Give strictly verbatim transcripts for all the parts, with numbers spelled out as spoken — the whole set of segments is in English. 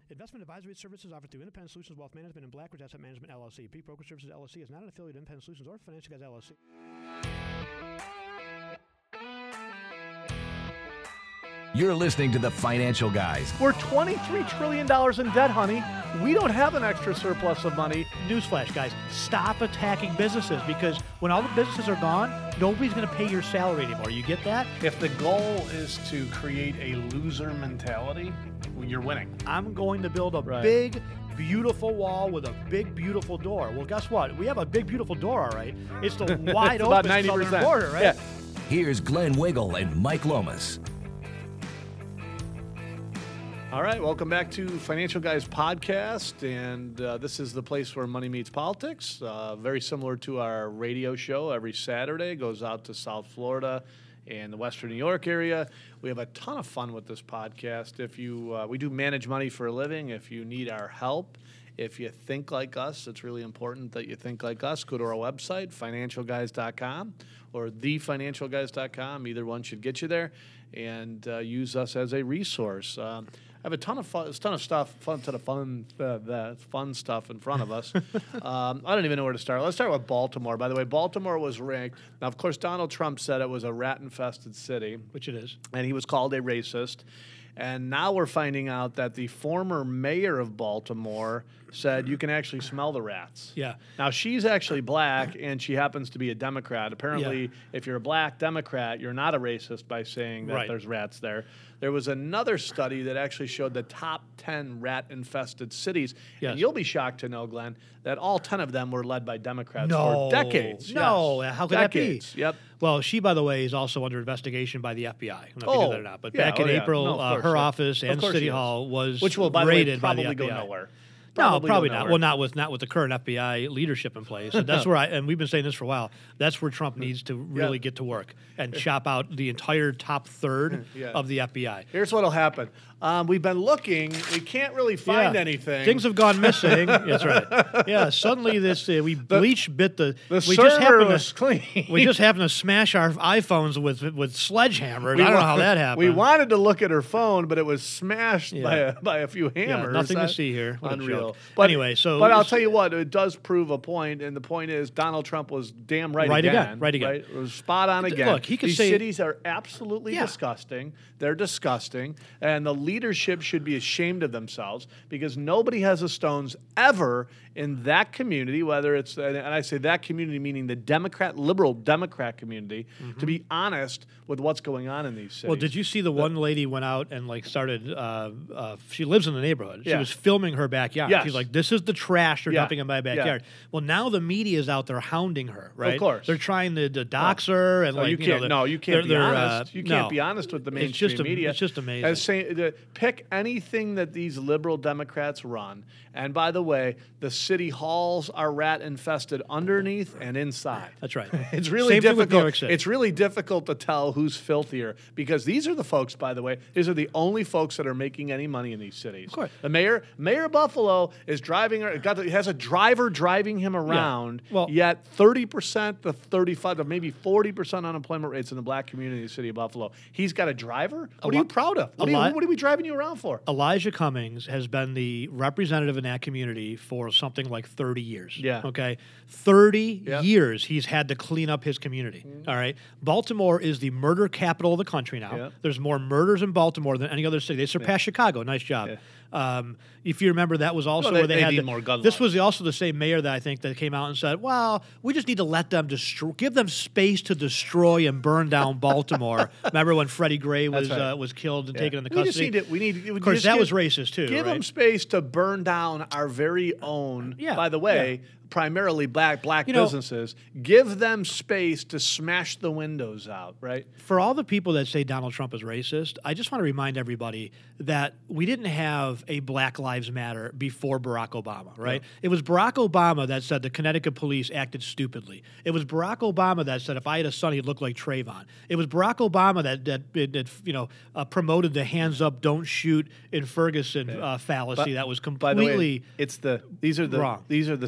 Investment advisory services offered through Independent Solutions Wealth Management and Blackridge Asset Management, L L C. Peak Broker Services, L L C is not an affiliate of Independent Solutions or Financial Guys, L L C. You're listening to The Financial Guys. We're twenty-three trillion dollars in debt, honey. We don't have an extra surplus of money. Newsflash, guys, stop attacking businesses, because when all the businesses are gone, nobody's going to pay your salary anymore. You get that? If the goal is to create a loser mentality, well, you're winning. I'm going to build a Right. big, beautiful wall with a big, beautiful door. Well, guess what? We have a big, beautiful door, all right. It's the wide It's about open ninety southern percent. border, right? Yeah. Here's Glenn Wiggle and Mike Lomas. All right, welcome back to Financial Guys Podcast, and uh, this is the place where money meets politics. Uh, very similar to our radio show every Saturday. It goes out to South Florida and the Western New York area. We have a ton of fun with this podcast. If you, uh, we do manage money for a living. If you need our help, if you think like us, it's really important that you think like us. Go to our website, financial guys dot com or the financial guys dot com. Either one should get you there, and uh, use us as a resource. Um, I have a ton of fun, a ton of stuff, fun, ton of fun, uh, the fun stuff in front of us. um, I don't even know where to start. Let's start with Baltimore. By the way, Baltimore was ranked. Now, of course, Donald Trump said it was a rat-infested city, Which it is. and he was called a racist. And now we're finding out that the former mayor of Baltimore said you can actually smell the rats. Yeah. Now, she's actually black, and she happens to be a Democrat. Apparently, Yeah. if you're a black Democrat, you're not a racist by saying that Right. there's rats there. There was another study that actually showed the top ten rat-infested cities. Yes. And you'll be shocked to know, Glenn, that all ten of them were led by Democrats No. for decades. No. Yes. How could decades. that be? Yep. Well, she, by the way, is also under investigation by the F B I. I don't know if you Oh, knew that or not. But yeah, back in oh, yeah. April, No, of uh, course, her yeah. office Of and course City she is. Hall was Which will, by the way, raided by probably the F B I. go nowhere. No, go probably not. nowhere. Well, not with not with the current F B I leadership in place. And that's where I and we've been saying this for a while. That's where Trump needs to really Yeah. get to work and chop out the entire top third Yeah. of the F B I. Here's what'll happen. Um, we've been looking. We can't really find Yeah. anything. Things have gone missing. That's right. Yeah. Suddenly, this uh, we bleach bit the. the we server just happened was to, clean. We just happened to smash our iPhones with with sledgehammers. We I don't know wa- how that happened. We wanted to look at her phone, but it was smashed Yeah. by a, by a few Yeah, hammers. nothing to That- see here. What a Unreal. joke. But Anyway, so but I'll it's- tell you what, it does prove a point, and the point is Donald Trump was damn right, Right again. again, right again. It was spot on again. Look, he could These say- cities are absolutely Yeah. disgusting. They're disgusting, and the leadership should be ashamed of themselves because nobody has the stones ever in that community, whether it's, and I say that community meaning the Democrat, liberal Democrat community, to be honest with what's going on in these cities. Well, did you see the one lady went out and like started? Uh, uh, she lives in the neighborhood. She Yeah. was filming her backyard. Yes. She's like, "This is the trash they're Yeah. dumping in my backyard." Well, now the media is out there hounding her. Right? course. they're trying to, to dox her and No, like you can't. know, no, you can't be they're- they're, honest. uh, you can't no. be honest with the It's mainstream just a- media. it's just amazing. As saying, the, pick anything that these liberal Democrats run, and by the way, the city halls are rat infested underneath and inside. That's right. It's really Same thing with difficult. New York City. It's really difficult to tell who's filthier because these are the folks. By the way, these are the only folks that are making any money in these cities. Of course. The mayor, Mayor of Buffalo, is driving. Got the, has a driver driving him around. Well- yet thirty percent to thirty-five to maybe forty percent unemployment rates in the black community in the city of Buffalo. He's got a driver. What are lo- you proud of? What a are, you, lot- what are we driving you around for? Elijah Cummings has been the representative in that community for something like thirty years. Yeah. Okay. thirty Yep. years he's had to clean up his community. All right. Baltimore is the murder capital of the country now. Yep. There's more murders in Baltimore than any other city. They surpassed Chicago. Nice job. Um, if you remember, that was also Well, they- where they, they had need the- more gun This laws. was the- also the same mayor that I think that came out and said, "Well, we just need to let them destroy, give them space to destroy and burn down Baltimore." Remember when Freddie Gray was right. uh, was killed and Yeah. taken into We just custody? need to- we need- we of course, just that give- was racist too. Give right? them space to burn down our very own. Yeah, By the way, primarily black black You know- businesses. Give them space to smash the windows out. Right. For all the people that say Donald Trump is racist, I just want to remind everybody that we didn't have a Black Lives Matter before Barack Obama, right? Yeah. It was Barack Obama that said the Connecticut police acted stupidly. It was Barack Obama that said if I had a son, he'd look like Trayvon. It was Barack Obama that that, that you know uh, promoted the hands up, don't shoot in Ferguson uh, fallacy But- that was By the way, completely it's the these are the wrong. these are the same people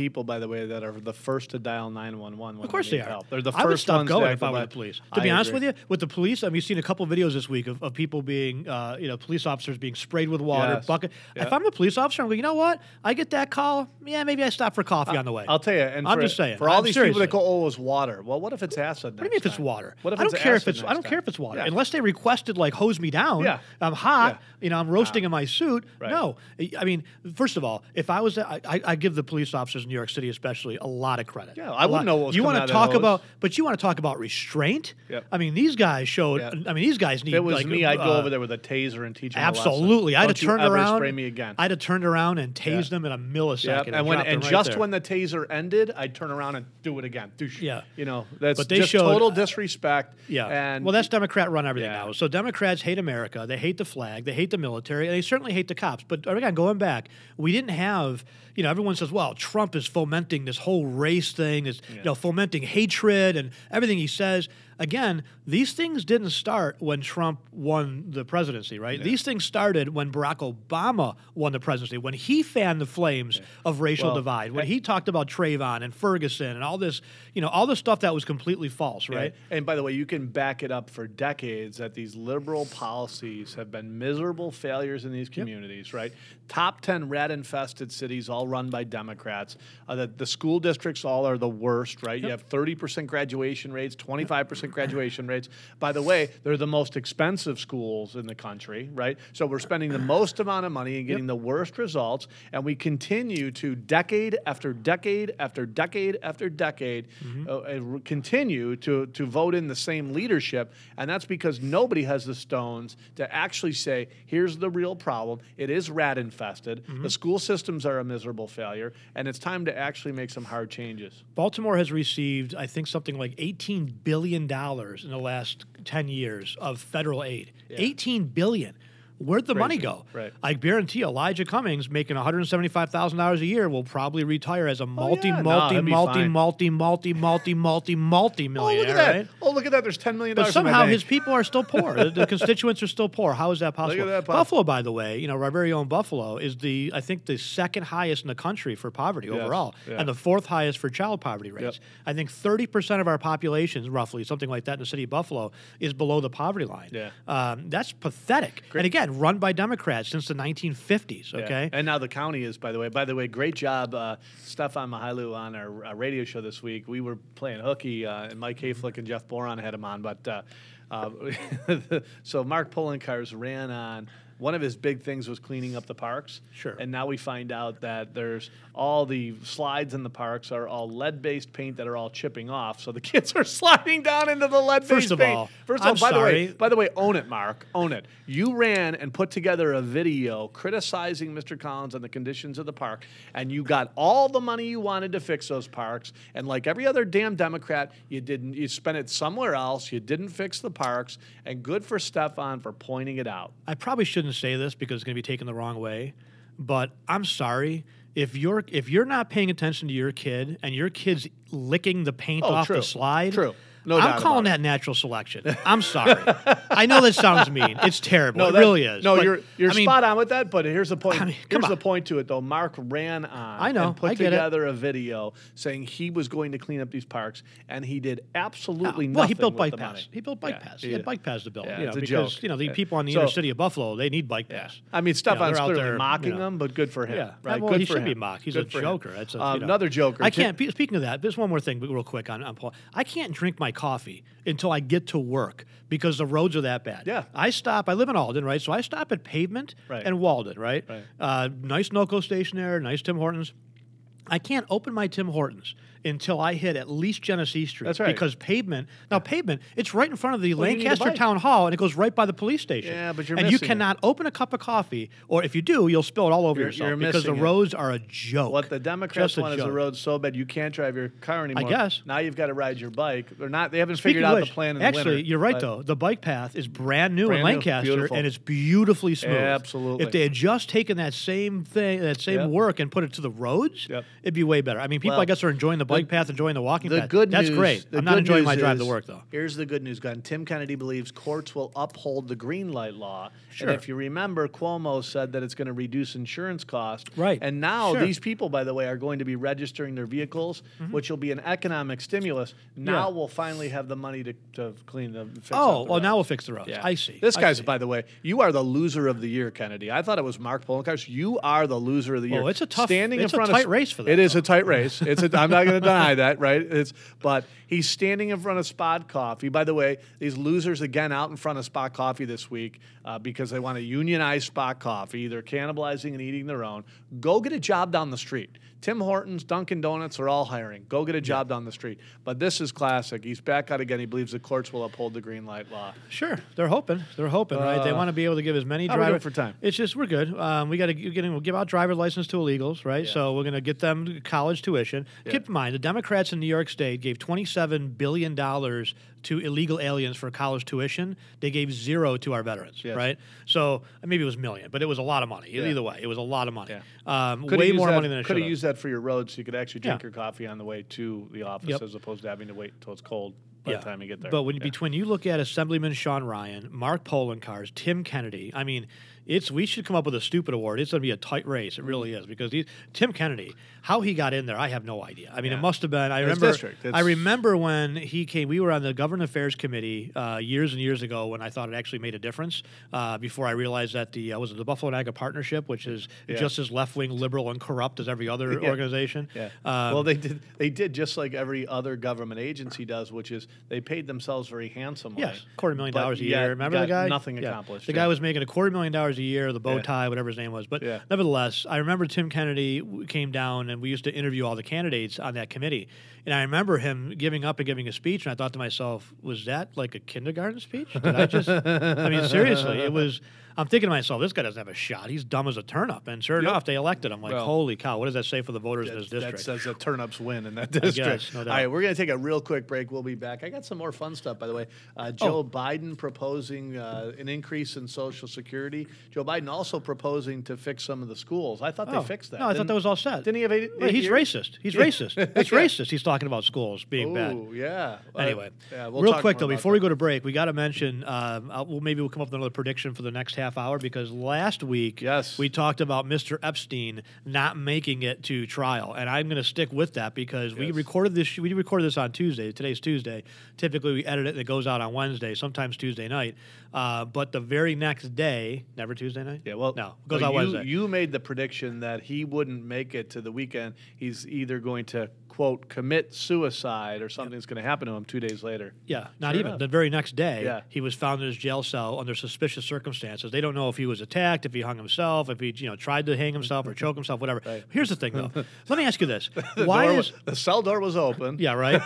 people, by the way, that are the first to dial nine one one. Of course they are. Help. They're the I would first stop ones going to if I were the act police. like- To be I honest agree. with you, with the police, I mean, you've seen a couple videos this week of, of people being, uh, you know, police officers being sprayed with water, Yes. bucket. Yeah. If I'm the police officer, I'm going, you know what? I get that call. Yeah, maybe I stop for coffee on the way. I'll tell you. And I'm for, just saying. For all I'm these seriously. people that go, oh, it was water. Well, what if it's acid? What do you mean if it's water? What if I don't it's care if acid it's I next don't time? care if it's water. Yeah. Unless they requested like hose me down. Yeah. I'm hot. Yeah. You know, I'm roasting in my suit. Right. No. I mean, first of all, if I was I, I, I give the police officers in New York City especially a lot of credit. Yeah, I A wouldn't lot. know what was You coming wanna out of that talk hose. about but you want to talk about restraint? Yep. I mean, these guys showed Yeah. I mean, these guys need If it was like, me, I'd go uh, over there with a taser and teach them a lesson. Absolutely, I'd have Don't you turned ever around. spray me again. I'd have turned around and tased Yeah. them in a millisecond. Yep. And, And when dropped and them right just there. when the taser ended, I'd turn around and do it again. Doosh. Yeah. You know, that's But they just showed- total disrespect. Yeah. And well, that's Democrat run everything Yeah. now. So Democrats hate America. They hate the flag. They hate the military. And they certainly hate the cops. But again, going back, we didn't have, you know, everyone says, well, Trump is fomenting this whole race thing, is, you know, fomenting hatred and everything he says. Again, these things didn't start when Trump won the presidency, right? These things started when Barack Obama won the presidency, when he fanned the flames of racial Well, divide, when I- he talked about Trayvon and Ferguson and all this, you know, all the stuff that was completely false, Yeah. right? And by the way, you can back it up for decades that these liberal policies have been miserable failures in these communities, right? Top ten rat-infested cities, all run by Democrats. Uh, the, the school districts all are the worst, right? You have thirty percent graduation rates, twenty-five percent graduation rates. By the way, they're the most expensive schools in the country, right? So we're spending the most amount of money and getting the worst results, and we continue to decade after decade after decade after decade uh, uh, continue to, to vote in the same leadership, and that's because nobody has the stones to actually say, here's the real problem. It is rat-infested. The school systems are a miserable failure, and it's time to actually make some hard changes. Baltimore has received, I think, something like eighteen billion dollars in the last ten years of federal aid. eighteen billion dollars. Where'd the money Crazy. go? Right. I guarantee Elijah Cummings, making one hundred seventy-five thousand dollars a year, will probably retire as a multi, yeah. No, multi, that'd be multi, fine. multi, multi, multi, multi, multi Oh, millionaire. look at that. Right? Oh, look at that. There's ten million But dollars in my somehow bank. his people are still poor. the, the constituents are still poor. How is that possible? that, Bob. Buffalo, by the way, you know, our very own Buffalo is the, I think, the second highest in the country for poverty Yes, overall, yeah. and the fourth highest for child poverty rates. Yep. I think thirty percent of our population, roughly, something like that in the city of Buffalo, is below the poverty line. Yeah. Um, that's pathetic. And again, run by Democrats since the nineteen fifties, Yeah. okay? And now the county is, by the way. By the way, great job, uh, Stefan Mahailu on our uh, radio show this week. We were playing hooky, uh, and Mike Hayflick and Jeff Boron had him on. But uh, uh, so Mark Poloncarz ran on. One of his big things was cleaning up the parks. Sure. And now we find out that there's all the slides in the parks are all lead-based paint that are all chipping off. So the kids are sliding down into the lead-based First of paint. all, First of I'm all, by the way, sorry. by the way, own it, Mark. Own it. You ran and put together a video criticizing Mister Collins on the conditions of the park, and you got all the money you wanted to fix those parks. And like every other damn Democrat, you didn't. You spent it somewhere else. You didn't fix the parks. And good for Stefan for pointing it out. I probably shouldn't say this because it's going to be taken the wrong way, but I'm sorry. If you're if you're not paying attention to your kid and your kid's licking the paint Oh, off true. the slide, True. No I'm doubt calling about that natural selection. I'm sorry. I know that sounds mean. It's terrible. it that- really is. No, But, you're you're I mean, spot on with that. But here's the point. I mean, come here's the on. point to it, though. Mark ran on. I know, And put I get it. together a video saying he was going to clean up these parks, and he did absolutely nothing. Well, he built with bike the paths. money. He built bike Yeah, paths. he He had did. bike paths to build. Yeah, you know, it's a because joke. you know the Yeah. people in the So- inner city of Buffalo, they need bike Yeah. paths. I mean, Stefan's they're out clearly there, mocking you know. him, but good for him. Yeah, Right? well, good he for should him. be mocked. He's Good a for him. joker. That's a, Um, you know. another joker. I Tim- can't. pe- Speaking of that, there's one more thing, real quick on, on Paul. I can't drink my coffee until I get to work because the roads are that bad. Yeah. I stop. I live in Alden, right? So I stop at Pavement Right. and Walden, right? Right. Uh, nice NoCo station there. Nice Tim Hortons. I can't open my Tim Hortons until I hit at least Genesee Street. That's right. Because Pavement, now Pavement, it's right in front of the Well, you need a Lancaster bike. Town Hall, and it goes right by the police station. Yeah, but you're and you missing it. cannot open a cup of coffee, or if you do, you'll spill it all over You're- yourself you're because the missing it. roads are a joke. What the Democrats Just a want is a joke. road so bad you can't drive your car anymore. guess. Now you've got to ride your bike. They're not. They haven't Speaking figured of out which, the plan in the actually, winter. you're right but- though. The bike path is brand new Brand in new. Lancaster, Beautiful. and it's beautifully smooth. Absolutely. If they had just taken that same thing, that same Yep. work, and put it to the roads, Yep. it'd be way better. I mean, people, Well, I guess, are enjoying the bike the- path, enjoying the walking The path. good That's news, great. the I'm not good enjoying news my drive to is- work, though. Here's the good news, Gun. Tim Kennedy believes courts will uphold the green light law. Sure. And if you remember, Cuomo said that it's going to reduce insurance costs. Right. And now Sure. these people, by the way, are going to be registering their vehicles, which will be an economic stimulus. Now Yeah. we'll finally have the money to, to clean the fix Oh, up the well, now we'll roads. fix the roads. Yeah. I see. This I guy's, see. by the way, you are the loser of the year, Kennedy. I thought it was Mark Poloncarz. You are the loser of the year. Well, it's a tough- standing it's in a front tight of, race for that, It is though. a tight race. It's a, I'm not going to deny that, right? It's but he's standing in front of Spot Coffee. By the way, these losers again out in front of Spot Coffee this week uh, because they want to unionize Spot Coffee. They're cannibalizing and eating their own. Go get a job down the street. Tim Hortons, Dunkin' Donuts are all hiring. Go get a job down the street. But this is classic. He's back out again. He believes the courts will uphold the green light law. Sure, they're hoping. They're hoping, right? They Uh, want to be able to give as many how we doing drivers for time? It's just we're good. Um, we got to getting we'll give out driver's license to illegals, right? Yeah. So we're going to get them college tuition. Yeah. Keep in mind, the Democrats in New York State gave twenty-seven billion dollars to illegal aliens for college tuition. They gave zero to our veterans, Yes. right? So maybe it was a million, but it was a lot of money. Yeah. Either way, it was a lot of money. Yeah. Um, Coulda way used more that, money than it should Could have have. used that for your road so you could actually drink Yeah. your coffee on the way to the office Yep. as opposed to having to wait until it's cold by the time you get there. But when Yeah. between you look at Assemblyman Sean Ryan, Mark Poloncarz, Tim Kennedy, I mean, it's we should come up with a stupid award. It's going to be a tight race. It really is because these, Tim Kennedy, how he got in there, I have no idea. I mean, Yeah. it must have been. I His remember. district. I It's- remember when he came. We were on the Government Affairs Committee uh, years and years ago when I thought it actually made a difference. Uh, before I realized that the uh, was it the Buffalo Naga Partnership, which is Yeah. just as left wing, liberal, and corrupt as every other Yeah. organization. Yeah. Um, well, they did. They did just like every other government agency does, which is they paid themselves very handsomely. Yes, quarter million but dollars a yet year. Remember got the guy? Nothing Yeah. accomplished. The yeah. guy was making a quarter million dollars a year, the bow Yeah. tie, whatever his name was. But Yeah. nevertheless, I remember Tim Kennedy w- came down and we used to interview all the candidates on that committee. And I remember him giving up and giving a speech, and I thought to myself, was that like a kindergarten speech? Did I just? I mean, seriously, it was. I'm thinking to myself, this guy doesn't have a shot. He's dumb as a turnip. And sure Yep. enough, they elected him. Like, Well, holy cow, what does that say for the voters in this That district? says that turnips win in that district. guess, no All doubt. right, we're going to take a real quick break. We'll be back. I got some more fun stuff, by the way. Uh, Joe Oh. Biden proposing uh, an increase in Social Security. Joe Biden also proposing to fix some of the schools. I thought Oh, they fixed that. No, I thought Didn't- that was all set. Didn't he have eight? Well, eight he's years? racist. He's Yeah. racist. It's Yeah. racist. He's talking about schools being bad. Ooh, yeah. Anyway, Uh, yeah, we'll real talk quick more though, about before that. we go to break, we got to mention. Um, uh, well, maybe we'll come up with another prediction for the next half hour because last week, Yes. we talked about Mister Epstein not making it to trial, and I'm going to stick with that because we Yes. recorded this. We recorded this on Tuesday. Today's Tuesday. Typically, we edit it and it goes out on Wednesday, sometimes Tuesday night. Uh, but the very next day, never Tuesday night. Yeah, well, no, it goes no, out you, Wednesday. You made the prediction that he wouldn't make it to the weekend. He's either going to, quote, commit suicide or something's going to happen to him two days later. Yeah, not Sure even. enough. The very next day, Yeah. he was found in his jail cell under suspicious circumstances. They don't know if he was attacked, if he hung himself, if he you know tried to hang himself or choke himself, whatever. Right. Here's the thing, though. Let me ask you this: The Why door is was- the cell door was open? yeah right?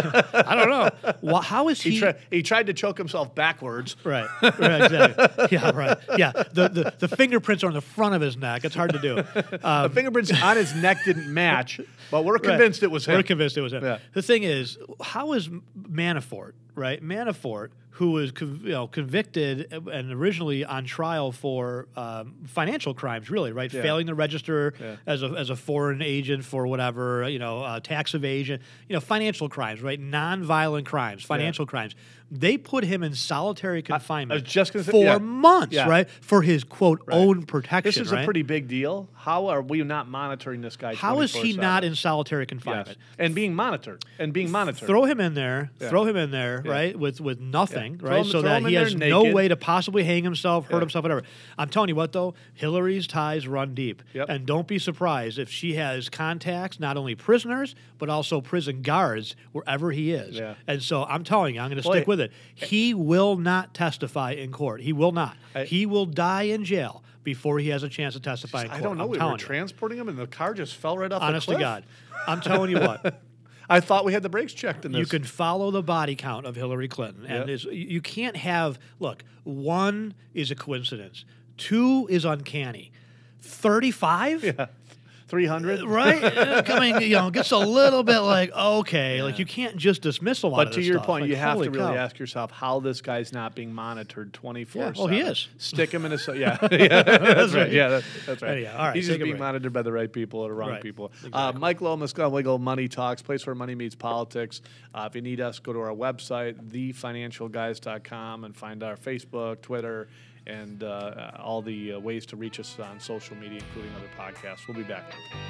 I don't know. Why, how is he? He, tri- he tried to choke himself backwards. Right, right, exactly. Yeah, right. Yeah, the, the the fingerprints are on the front of his neck. It's hard to do. Um, The fingerprints on his neck didn't match, but we're convinced it was him. We're convinced it was him. Yeah. The thing is, how is Manafort, right? Manafort, who was conv- you know, convicted and originally on trial for um, financial crimes, really, right? Yeah. Failing to register Yeah. as a as a foreign agent for whatever, you know, uh, tax evasion, you know, financial crimes, right? Non-violent crimes, financial crimes. They put him in solitary confinement was just gonna say- for yeah. months, Yeah. right? For his quote Right. own protection. This is right? a pretty big deal. How are we not monitoring this guy? How is he twenty-four seven? not in solitary Yes. confinement? And being monitored. And being monitored. Throw him in there. Yeah. Throw him in there, Yeah. right? With with nothing, Yeah. Throw right? him- so throw that him in he there has no naked. way to possibly hang himself, hurt Yeah. himself, whatever. I'm telling you what, though, Hillary's ties run deep, Yep. and don't be surprised if she has contacts not only prisoners but also prison guards wherever he is. Yeah. And so I'm telling you, I'm going to Boy. stick with it. He will not testify in court. He will not. I- he will die in jail before he has a chance to testify in court. I don't know. I'm we were telling you. transporting him and the car just fell right off Honest the to cliff. God, I'm telling you what. I thought we had the brakes checked in this. You can follow the body count of Hillary Clinton, and Yep. it's- you can't have. Look, one is a coincidence, two is uncanny, thirty-five. Yeah. three hundred. Right? Uh, Coming, you know, gets a little bit like, okay, like you can't just dismiss a lot But of to this your stuff. point, Like, you have holy to really cow. ask yourself how this guy's not being monitored twenty-four seven. Yeah, well, he is. Stick him in a... Yeah, yeah that's right. Yeah, that, that's right. Anyhow, all right, He's take just a being break. monitored by the right people or the wrong Right, people. Uh, exactly. Mike Lomas, Glenwiggle, Money Talks, place where money meets politics. Uh, if you need us, go to our website, the financial guys dot com, and find our Facebook, Twitter, and uh, all the uh, ways to reach us on social media, including other podcasts. We'll be back.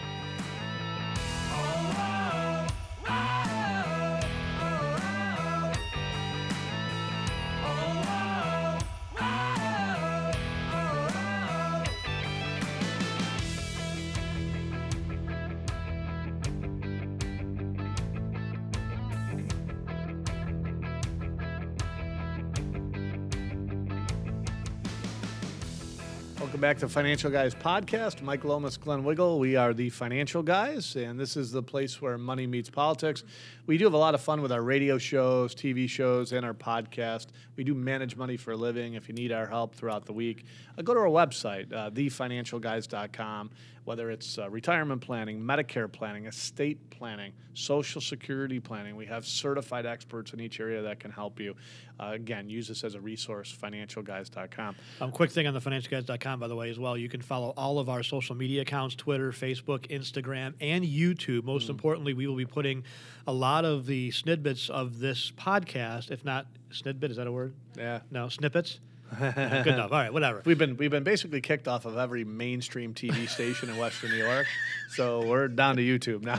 Welcome back to Financial Guys Podcast. Mike Lomas, Glenn Wiggle. We are the Financial Guys, and this is the place where money meets politics. We do have a lot of fun with our radio shows, T V shows, and our podcast. We do manage money for a living. If you need our help throughout the week, uh, go to our website, uh, the financial guys dot com. Whether it's uh, retirement planning, Medicare planning, estate planning, Social Security planning, we have certified experts in each area that can help you. Uh, again, use this as a resource, financial guys dot com. Um, quick thing on the financial guys dot com, by the way, as well. You can follow all of our social media accounts, Twitter, Facebook, Instagram, and YouTube. Most importantly, we will be putting a lot of the snippets of this podcast, if not snidbit, is that a word? Yeah. No, snippets? No, good enough. All right, whatever. We've been we've been basically kicked off of every mainstream T V station in Western New York, so we're down to YouTube now.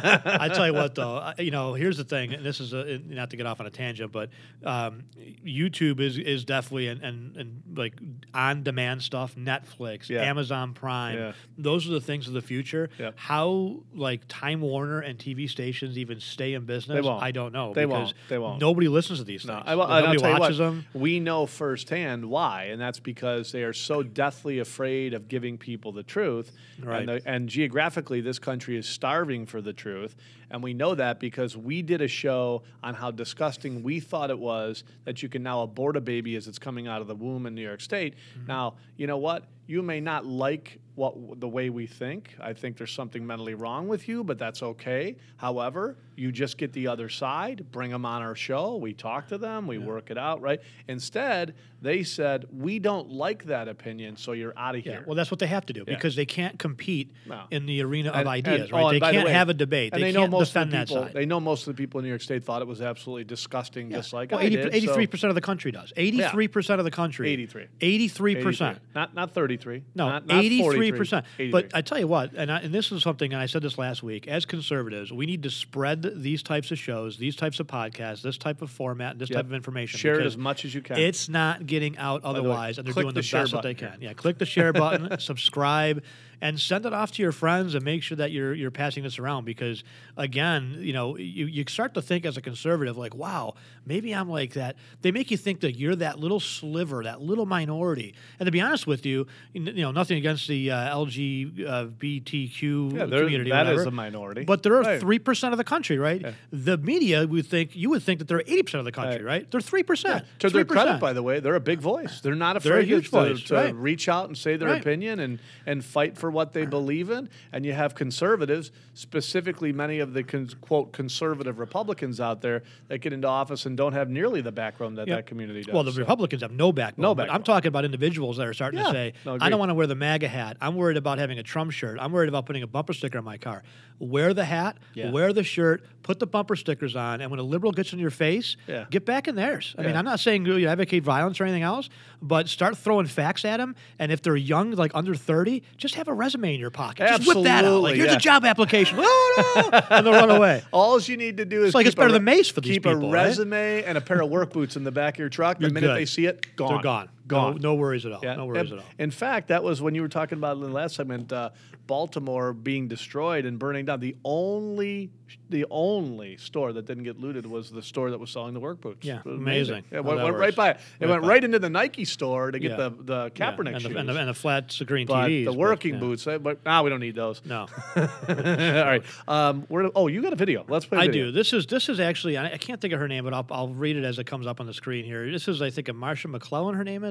I tell you what, though, I- you know, here's the thing, and this is a, not to get off on a tangent, but um, YouTube is is definitely and and, and like on demand stuff, Netflix, Yeah. Amazon Prime, Yeah. those are the things of the future. Yep. How like Time Warner and T V stations even stay in business, They won't. I don't know. They because won't. They won't. Nobody listens to these No, things. I, will- Like, and I'll nobody tell you watches what, them. we know firsthand why, and that's because they are so deathly afraid of giving people the truth. Right. And, the, and geographically, this country is starving for the truth, and we know that because we did a show on how disgusting we thought it was that you can now abort a baby as it's coming out of the womb in New York State. Mm-hmm. Now, you know what? You may not like what the way we think. I think there's something mentally wrong with you, but that's okay. However, you just get the other side, bring them on our show, we talk to them, we work it out, right? Instead, they said, we don't like that opinion, so you're out of Yeah, here. well, that's what they have to do Yeah. because they can't compete No. in the arena And- of ideas, and- right? oh, and they by the can't way- have a debate. And they, they, know can't most defend of the that people. side. They know most of the people in New York State thought it was absolutely disgusting, just like well, I did. so- eighty-three percent of the country does. eighty-three percent of the country. eighty-three. eighty-three percent. Not not thirty-three. No, not, not eighty-three percent. forty-three. But I tell you what, and, I, and this is something, and I said this last week, as conservatives, we need to spread these types of shows, these types of podcasts, this type of format, and this Yep. type of information. Share it because as much as you can. It's not getting out the way, otherwise, and they're click doing the the, share best that they button can. here. Yeah, click the share button, subscribe, and send it off to your friends, and make sure that you're you're passing this around. Because again, you know, you, you start to think as a conservative, like, wow, maybe I'm like that. They make you think that you're that little sliver, that little minority. And to be honest with you, you know, nothing against the uh, L G B T Q Yeah, there- community, that is whatever, a minority. but there are Right. three percent of the country, right? The media would think you would think that they're eighty percent of the country, Right. right? They're three percent. To their credit, by the way, they're a big voice. They're not They're a afraid huge to, voice, to right. reach out and say their Right. opinion and, and fight for what they believe in. And you have conservatives, specifically many of the con- quote conservative Republicans out there that get into office and don't have nearly the background that Yeah. that community does. Well, the So- Republicans have no backbone. No but backbone. I'm talking about individuals that are starting Yeah. to say, No, I agreed. don't want to wear the MAGA hat. I'm worried about having a Trump shirt. I'm worried about putting a bumper sticker on my car. Wear the hat, Yeah. wear the shirt, put the bumper stickers on, and when a liberal gets in your face, Yeah. get back in theirs. I mean, Yeah. I'm not saying you advocate violence or anything else, but start throwing facts at them. And if they're young, like under thirty, just have a resume in your pocket. Just whip that out. Absolutely, Like, here's yeah. a job application. Oh, no! And they'll run away. All you need to do is like keep it's better a, than Mace for these keep people, a right? resume and a pair of work boots in the back of your truck. The You're minute good. they see it, gone. They're gone. Gone. No, no worries at all. Yeah. No worries in, at all. In fact, that was when you were talking about in the last segment, uh, Baltimore being destroyed and burning down. The only, the only store that didn't get looted was the store that was selling the work boots. Yeah, It was amazing It how went, that went right works. by it. It Right went by right it. into the Nike store to get Yeah. the the Yeah, Kaepernick and, shoes. the, and, the, and the flat screen but T Vs. the but, working yeah. boots, eh, but now nah, we don't need those. No, All right. Um, we're, oh, you got a video. Let's play. A I video. do. This is this is actually I, I can't think of her name, but I'll, I'll read it as it comes up on the screen here. This is I think a Marsha McClellan. Her name is.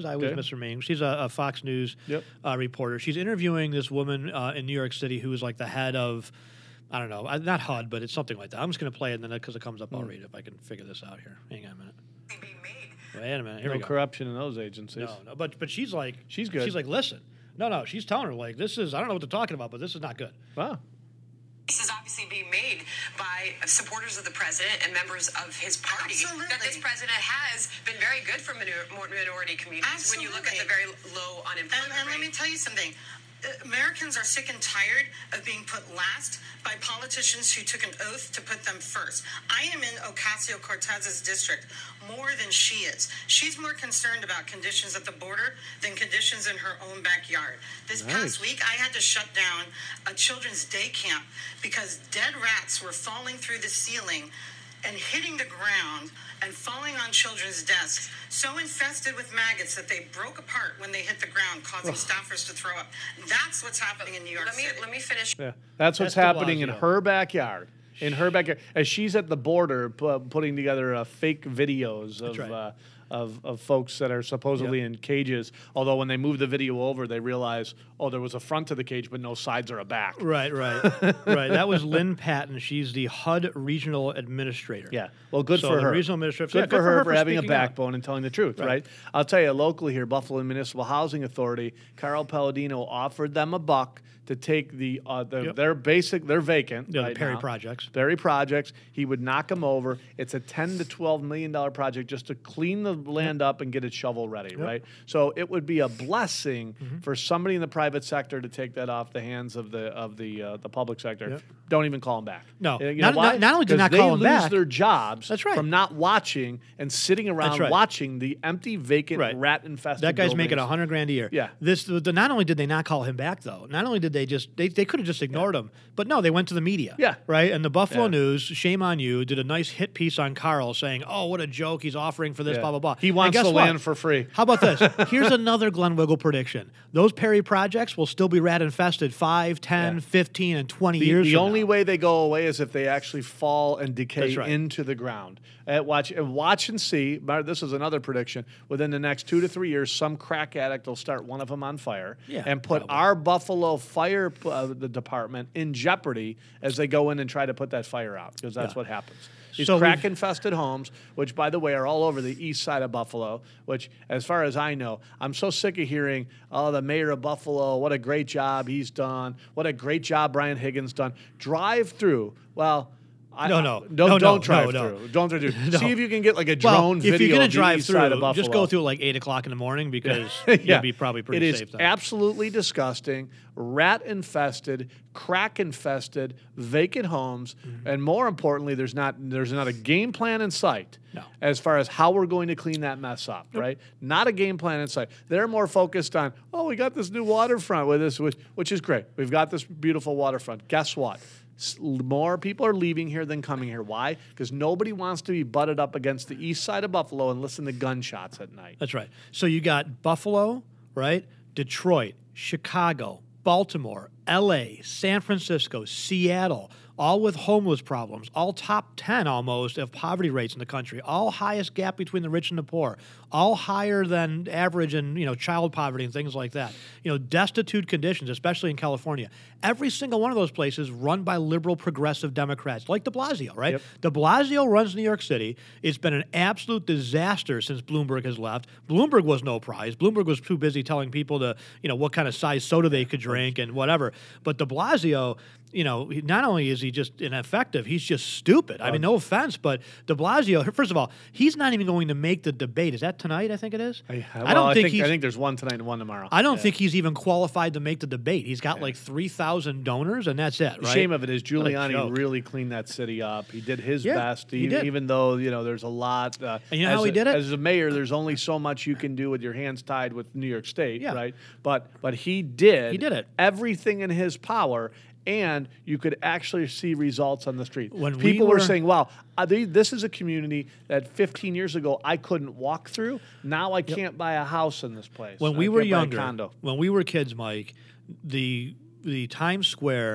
I always Okay. miss her name. She's a, a Fox News Yep. uh, reporter. She's interviewing this woman uh, in New York City who is like the head of, I don't know, uh, not H U D, but it's something like that. I'm just going to play it, and then because it comes up, I'll Hmm. read it if I can figure this out here. Hang on a minute. Be made. Wait a minute. Here No we go. corruption in those agencies. No, no, but but she's like, She's good. She's like, listen, no, no. She's telling her like, this is, I don't know what they're talking about, but this is not good. Wow. This is obviously being made by supporters of the president and members of his party. Absolutely. That this president has been very good for minor- more minority communities when you look at the very low unemployment And, and let me rate. tell you something. Uh, Americans are sick and tired of being put last by politicians who took an oath to put them first. I am in Ocasio-Cortez's district more than she is. She's more concerned about conditions at the border than conditions in her own backyard. This Nice. past week, I had to shut down a children's day camp because dead rats were falling through the ceiling and hitting the ground and falling on children's desks, so infested with maggots that they broke apart when they hit the ground, causing staffers to throw up. That's what's happening in New York Let me City. let me finish. Yeah, that's what's That's de happening in Blasio. her backyard. In her backyard, as she's at the border pu- putting together uh, fake videos of, right. uh, of of folks that are supposedly in cages. Although when they move the video over, they realize, oh, there was a front to the cage, but no sides or a back. Right, right, right. That was Lynn Patton. She's the H U D regional administrator. Yeah, well, good So for the her. regional administrator- Good, yeah, for, her for having a speaking out. backbone and telling the truth, right. Right. I'll tell you, locally here, Buffalo Municipal Housing Authority, Carl Palladino offered them a buck to take the, uh, the Yep. their basic, they're vacant. Yeah, the right Perry now. projects. Perry projects. He would knock them over. It's a ten to twelve million dollar project just to clean the land up and get it shovel ready, right? So it would be a blessing Mm-hmm. for somebody in the private sector to take that off the hands of the of the uh, the public sector. Yep. Don't even call them back. No. Uh, you Not- know why? not- not only did 'Cause not call they 'em lose back- their jobs That's right. from not watching and sitting around right. watching the empty, vacant, Right. rat infested. That guy's making a hundred grand a year. Yeah. This the, not only did they not call him back though, not only did they just they, they could have just ignored him, but no, they went to the media. Yeah. Right. And the Buffalo Yeah. News, shame on you, did a nice hit piece on Carl saying, "Oh, what a joke he's offering for this, Yeah. blah blah blah." He And wants guess the what? land for free. How about this? Here's another Glenn Wiggle prediction: those Perry projects will still be rat infested five, ten, Yeah. fifteen, and twenty The, years. the from only now. way they go away is if they actually fall and decay That's right. into the ground. Uh, watch, uh, watch and see. Mar- This is another prediction. Within the next two to three years, some crack addict will start one of them on fire Yeah, and put probably. our Buffalo Fire uh, the department in jeopardy as they go in and try to put that fire out, because that's Yeah. what happens. These So we've- crack-infested homes, which, by the way, are all over the east side of Buffalo, which, as far as I know, I'm so sick of hearing, oh, the mayor of Buffalo, what a great job he's done. What a great job Brian Higgins done. Drive through. Well, I, No, I- no. don't, No, no, don't drive no, no. through. Don't drive through. No. See if you can get like a Well, drone if video you're gonna of the drive east through, side of Buffalo. just go through at like eight o'clock in the morning because Yeah. you'll be probably pretty It is safe then. absolutely disgusting, rat infested, crack infested, vacant homes, Mm-hmm. and more importantly, there's not there's not a game plan in sight No. as far as how we're going to clean that mess up. Right? Not a game plan in sight. They're more focused on, oh, we got this new waterfront with this, which, which is great. We've got this beautiful waterfront. Guess what? S- More people are leaving here than coming here. Why? Because nobody wants to be butted up against the east side of Buffalo and listen to gunshots at night. That's right. So you got Buffalo, right? Detroit, Chicago, Baltimore, L A, San Francisco, Seattle, all with homeless problems, all top ten almost of poverty rates in the country, all highest gap between the rich and the poor, all higher than average in, you know, child poverty and things like that. You know, destitute conditions, especially in California. Every single one of those places run by liberal progressive Democrats, like de Blasio, right? Yep. De Blasio runs New York City. It's been an absolute disaster since Bloomberg has left. Bloomberg was no prize. Bloomberg was too busy telling people to, you know, what kind of size soda they could drink and whatever. But de Blasio, you know, he- not only is he just ineffective, he's just stupid. I mean, no offense, but de Blasio, first of all, he's not even going to make the debate. Is that tonight? I think it is. I, I well, don't I think, think he's. I think there's one tonight and one tomorrow. I don't Yeah. think he's even qualified to make the debate. He's got like three thousand donors, and that's it, The right? shame of it is What a Giuliani joke. really cleaned that city up. He did his Yeah, best, he e- did. even though you know there's a lot. Uh, And you know as how he a, did it? As a mayor, there's only so much you can do with your hands tied with New York State, Yeah. right? But but he did. He did it. Everything in his power. And you could actually see results on the street. When we People were, were- saying, "Wow, uh, they, this is a community that fifteen years ago I couldn't walk through. Now I can't buy a house in this place. When I we were can't buy a younger, condo." when we were kids, Mike, the the Times Square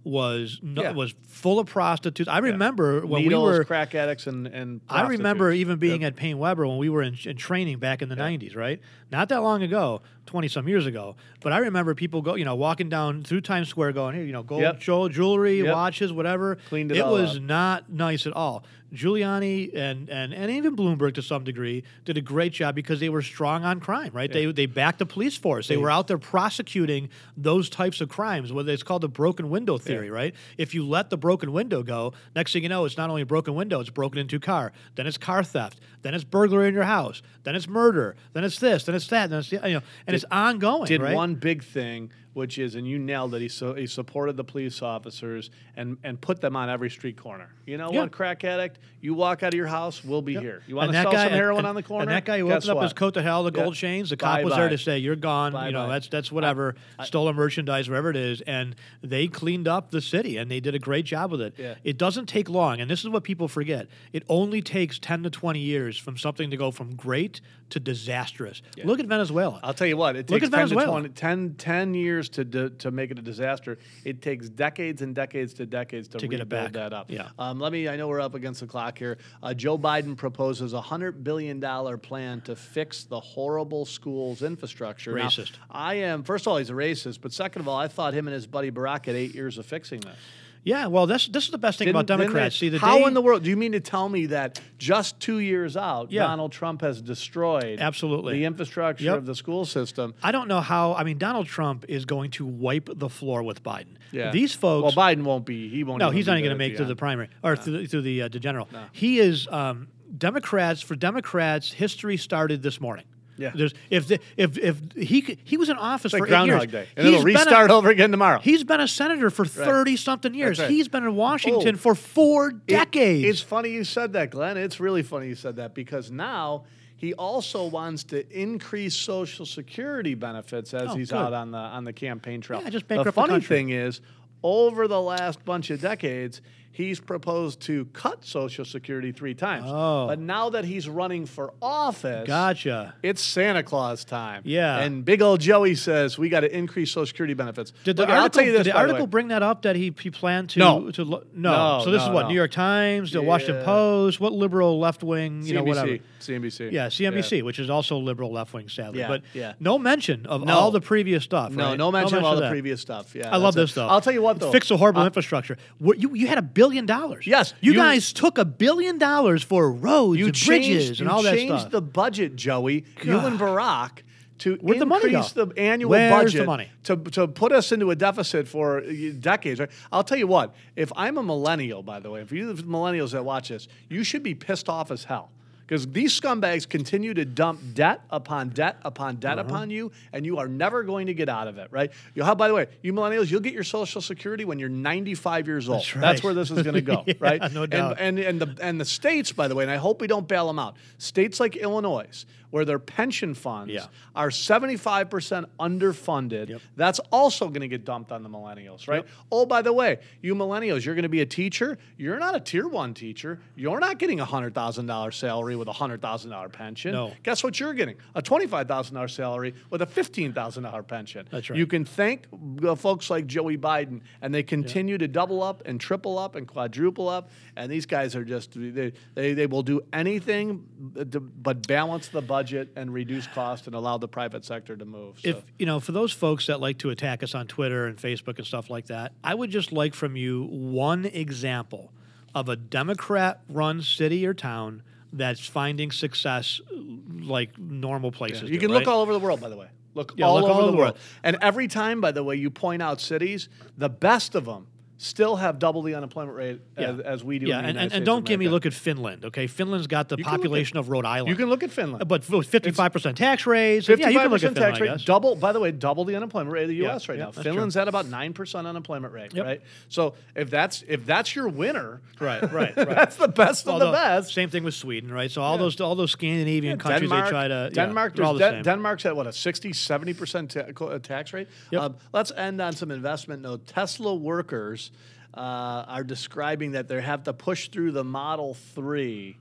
was no, Yeah. was full of prostitutes. I remember when Needles, we were crack addicts, and and I remember prostitutes. even being Yep. at Payne Weber when we were in, in training back in the nineties, right? Not that long ago, twenty some years ago. But I remember people go, you know, walking down through Times Square, going, "Here, you know, gold Yep. jewel- jewelry, Yep. watches, whatever." Cleaned it It all was up. not nice at all. Giuliani and, and and even Bloomberg to some degree did a great job because they were strong on crime, right? They they backed the police force. They, They- were out there prosecuting those types of crimes. Whether it's called the broken window theory, right? If you let the broken window go, next thing you know, it's not only a broken window, it's broken into car. Then it's car theft. Then it's burglary in your house. Then it's murder. Then it's this. Then it's that. Then it's the, you know, and it's ongoing. Did right? one big thing, which is, and you nailed it. He so he supported the police officers and and put them on every street corner. You know Yeah. what, crack addict? You walk out of your house, we'll be here. You want And to that sell guy- some heroin and- on the corner? And that guy who Guess opened up what? his coat to hell, the gold Yeah. chains, the cop was Bye-bye. there to say, "You're gone." You know, Bye-bye. that's that's whatever. Stolen merchandise, whatever it is, and they cleaned up the city, and they did a great job with it. Yeah. It doesn't take long, and this is what people forget. It only takes ten to twenty years from something to go from great to disastrous. Look at Venezuela. I'll tell you what, it Look takes at ten to Venezuela. twenty, ten, ten years to do, to make it a disaster. It takes decades and decades to decades to, To get it rebuild back. that up. Yeah. Um, let me. I know we're up against the clock here. Uh, Joe Biden proposes a hundred billion dollar plan to fix the horrible schools infrastructure. Now, Racist. I am. First of all, he's a racist. But second of all, I thought him and his buddy Barack had eight years of fixing this. Yeah, well, this this is the best thing Didn't- about didn't Democrats. they- See, the how day, in the world do you mean to tell me that just two years out, Yeah. Donald Trump has destroyed Absolutely. the infrastructure Yep. of the school system? I don't know how. I mean, Donald Trump is going to wipe the floor with Biden. Yeah. These folks. Well, Biden won't be. He won't. No, even he's be not there going to at make the to the end. primary or through, the- through the uh, the general. He is um, Democrats for Democrats. History started this morning. Yeah. There's if the, if if he could- he was in office It's like for eight Groundhog years. Day, and He's it'll been a- restart over again tomorrow. He's been a senator for thirty something years. right. He's been in Washington Oh. for four It- decades. it's funny you said that, Glenn. It's really funny you said that because now he also wants to increase Social Security benefits as Oh, he's good. out on the on the campaign trail. Yeah, just the bankrupt the funny country. thing is, over the last bunch of decades, he's proposed to cut Social Security three times. Oh. But now that he's running for office, Gotcha. it's Santa Claus time. Yeah. And big old Joey says we got to increase Social Security benefits. Did the Look, I'll article, tell you this, did the by article way. bring that up that he, he planned to No. to lo- no. No, So this no, is what no. New York Times, the Washington Yeah. Post, what liberal left wing, you know, whatever. C N B C. Yeah, C N B C, which is also liberal left wing, sadly. Yeah, but yeah. no mention of No. all the previous stuff. No, right? no mention of all the that. previous stuff. Yeah, I love that's this it. though. I'll tell you what though. Fix a horrible Uh, infrastructure. What, you you had a billion dollars. Yes, you, you- guys took a billion dollars for roads You and bridges changed, and you all that changed stuff. the budget, Joey. You and Barack to Where'd the money increase go? the annual Where's budget the money? to to put us into a deficit for uh, decades. Right? I'll tell you what. If I'm a millennial, by the way, if you the millennials that watch this, you should be pissed off as hell. Because these scumbags continue to dump debt upon debt upon debt Uh-huh. upon you, and you are never going to get out of it, right? You how by the way, you millennials, you'll get your Social Security when you're ninety-five years old. That's right. That's where this is going to go, Yeah, right? no doubt. And, and and the and the states, by the way, and I hope we don't bail them out. States like Illinois, where their pension funds Yeah. are seventy-five percent underfunded, Yep. that's also going to get dumped on the millennials, right? Yep. Oh, by the way, you millennials, you're going to be a teacher. You're not a tier one teacher. You're not getting a hundred thousand dollar salary with a hundred thousand dollar pension. No. Guess what you're getting? A twenty-five thousand dollar salary with a fifteen thousand dollar pension. That's right. You can thank uh, folks like Joey Biden, and they continue to double up and triple up and quadruple up. And these guys are just they they, they will do anything to, but balance the budget and reduce cost and allow the private sector to move. So. If you know, for those folks that like to attack us on Twitter and Facebook and stuff like that, I would just like from you one example of a Democrat-run city or town that's finding success like normal places. You do, can right? look all over the world, by the way. Look Yeah, all look over all the over world. it. And every time, by the way, you point out cities, the best of them still have double the unemployment rate as, as we do Yeah, in the and, United and, States and of don't give me America. look at Finland. Okay, Finland's got the You can look population at- of Rhode Island. You can look at Finland. but fifty-five percent tax rates. Yeah, you fifty-five can look at percent Finland, tax I rate, guess. double, by the way, double the unemployment rate of the U Yeah, S right yeah, now. that's Finland's true. at about nine percent unemployment rate, Yep. right? So if that's if that's your winner, Right, right, right. that's the best of Although, the best. Same thing with Sweden, right? So all Yeah. those all those Scandinavian countries Denmark, they try to Denmark, yeah, they're all the there's same. De- Denmark's at what a sixty, seventy percent ta- co- uh, tax rate. Yep. Um, let's end on some investment note. Tesla workers uh, are describing that they have to push through the Model three.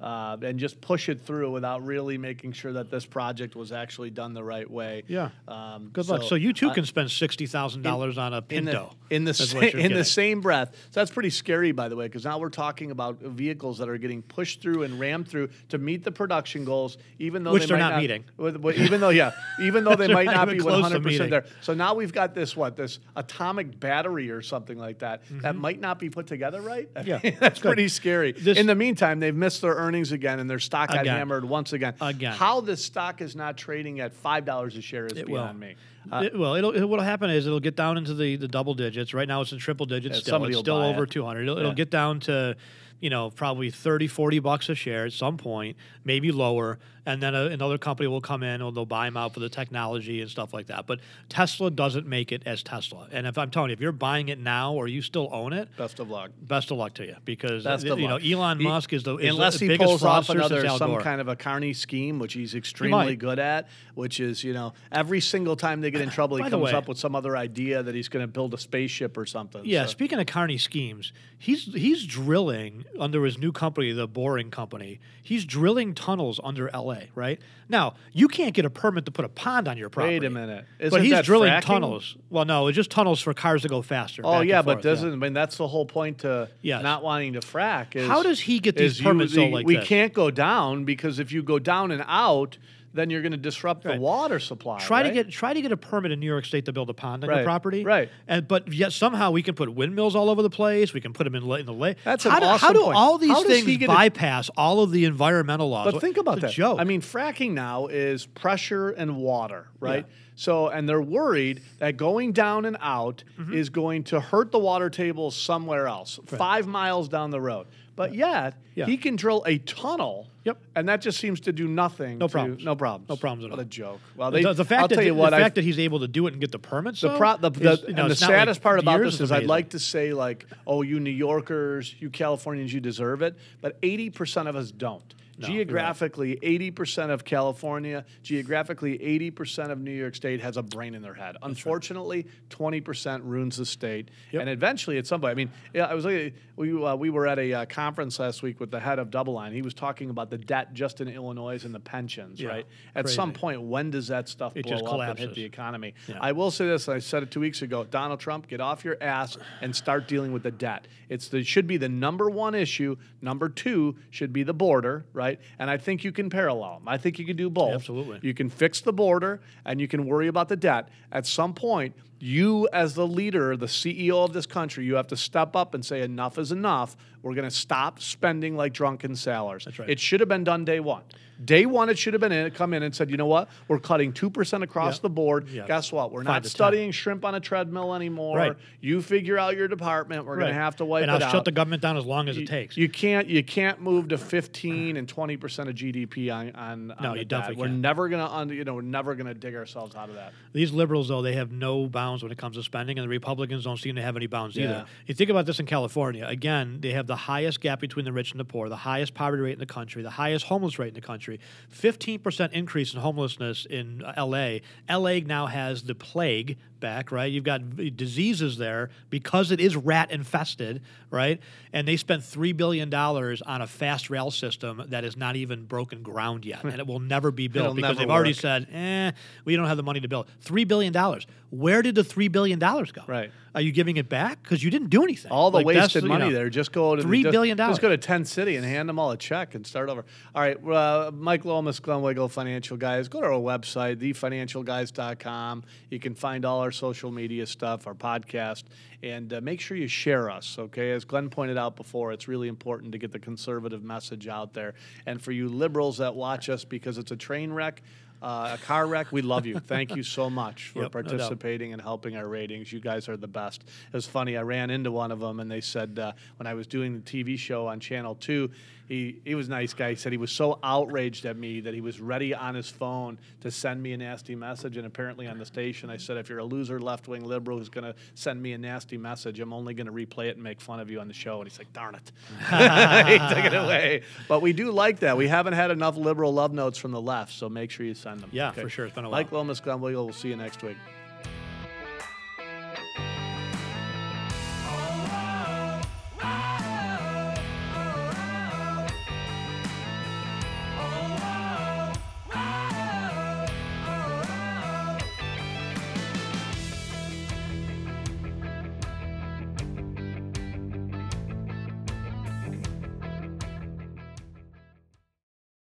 uh, and just push it through without really making sure that this project was actually done the right way. Yeah. Um, Good luck. So you too uh, can spend sixty thousand dollars on a in the, Pinto. in the, That's sa- what you're in the getting. same breath. So that's pretty scary, by the way, because now we're talking about vehicles that are getting pushed through and rammed through to meet the production goals, even though Which they they're might not meeting. with- with- Even though, yeah, even though they They're might not not even be close to one hundred percent meeting. there. So now we've got this what this atomic battery or something like that that might not be put together right. I Mm-hmm. Yeah, mean, that's good. pretty scary. This- in the meantime, they've missed their earnings again, and their stock got Again. hammered once again. Again. How this stock is not trading at five dollars a share is It beyond will. me. Uh, It- well, it'll, it, what'll happen is it'll get down into the, the double digits. Right now it's in triple digits Yeah, still. somebody It's will still buy over it. two hundred. It'll, Yeah. it'll get down to, you know, probably thirty, forty bucks a share at some point, maybe lower. And then a, another company will come in and they'll buy them out for the technology and stuff like that. But Tesla doesn't make it as Tesla. And if I'm telling you, if you're buying it now or you still own it, best of luck. best of luck to you because Best you of know luck. Elon He- Musk is the is unless the he biggest pulls off fraudster since another Al some Gore. kind of a Carney scheme, which he's extremely might. good at, which is you know every single time they get in trouble, he By the comes way- up with some other idea that he's going to build a spaceship or something. Yeah, So- speaking of Carney schemes, he's he's drilling under his new company, the Boring Company. He's drilling tunnels under L A. Right now, you can't get a permit to put a pond on your property. Wait a minute. but Isn't he's that drilling fracking? tunnels. Well, no, it's just tunnels for cars to go faster. Oh back and yeah, but forth, doesn't I mean that's the whole point to Yes. not wanting to frack. Is, How does he get these is you- permits, though, the- like we this? can't go down because if you go down and out, then you're going to disrupt the Right. water supply. Try to right? get try to get a permit in New York State to build a pond on Right, your property, right. And but yet somehow we can put windmills all over the place. We can put them in, la- in the lake. That's an how do, awesome how do point. all these How does he things get a- bypass all of the environmental laws? But think about it's a that. Joke. I mean, fracking now is pressure and water, right? Yeah. So, and they're worried that going down and out Mm-hmm. is going to hurt the water table somewhere else, five miles down the road. But yet, Yeah. he can drill a tunnel. Yep. And that just seems to do nothing. No to- problems. No problems. No problems at What all. a joke. Well, the, they, the fact I'll that tell you the, what, the I've- fact that he's able to do it and get the permits, the though, pro- the, the, is, you know, and the it's not like saddest part about years this is I'd amazing. like to say like, oh, you New Yorkers, you Californians, you deserve it, but eighty percent of us don't. No, you're right. Geographically, eighty percent of California, geographically, eighty percent of New York State has a brain in their head. Unfortunately, twenty percent ruins the state. Yep. And eventually, at some point, I mean, yeah, I was looking, we, uh, we were at a uh, conference last week with the head of Double Line. He was talking about the debt just in Illinois and the pensions, Yeah, right? At some crazy. point, when does that stuff It blow just up and hit collapses. the economy? Yeah. I will say this, I said it two weeks ago, Donald Trump, get off your ass and start dealing with the debt. It's the should be the number one issue. Number two should be the border, right? And I think you can parallel them. I think you can do both. Absolutely. You can fix the border and you can worry about the debt. At some point, you as the leader, the C E O of this country, you have to step up and say enough is enough. We're going to stop spending like drunken sailors. That's right. It should have been done day one. Day one, it should have been in, come in and said, you know what? We're cutting two percent across Yep. the board. Yep. Guess what? We're Five not to ten. studying shrimp on a treadmill anymore. Right. You figure out your department. We're going Right. to have to wipe and it I'll out. shut the government down as long as you, it takes. You can't you can't move to fifteen and twenty percent of G D P on on, on No, the you debt. definitely We're can't. never gonna un, you know we're never gonna dig ourselves out of that. These liberals, though, they have no bounds when it comes to spending, and the Republicans don't seem to have any bounds Yeah. either. You think about this in California. Again, they have the highest gap between the rich and the poor, the highest poverty rate in the country, the highest homeless rate in the country, fifteen percent increase in homelessness in uh, L A. L A now has the plague back, right? You've got v- diseases there because it is rat infested, right? And they spent three billion dollars on a fast rail system that is not even broken ground yet, and it will never be built It'll because never they've already work. said, eh, we don't have the money to build. three billion dollars. Where did the three billion dollars go? Right. Are you giving it back? Because you didn't do anything. All the Like, that's, wasted you money know, there. Just go to three just, billion dollars. Just go to Tent City and hand them all a check and start over. All right, uh, Mike Lomas, Glenn Wiggle, Financial Guys. Go to our website, the financial guys dot com. You can find all our social media stuff, our podcast, and uh, make sure you share us. Okay, as Glenn pointed out before, it's really important to get the conservative message out there. And for you liberals that watch us because it's a train wreck. Uh, a car wreck, we love you. Thank you so much for Yep, no doubt. participating and helping our ratings. You guys are the best. It was funny. I ran into one of them, and they said uh, when I was doing the T V show on Channel two, he he was a nice guy. He said he was so outraged at me that he was ready on his phone to send me a nasty message. And apparently on the station, I said, if you're a loser left-wing liberal who's going to send me a nasty message, I'm only going to replay it and make fun of you on the show. And he's like, darn it. He took it away. But we do like that. We haven't had enough liberal love notes from the left, so make sure you send them. Yeah, for sure. It's been a while. Mike Lomas, Glenn Wiggle. We'll see you next week.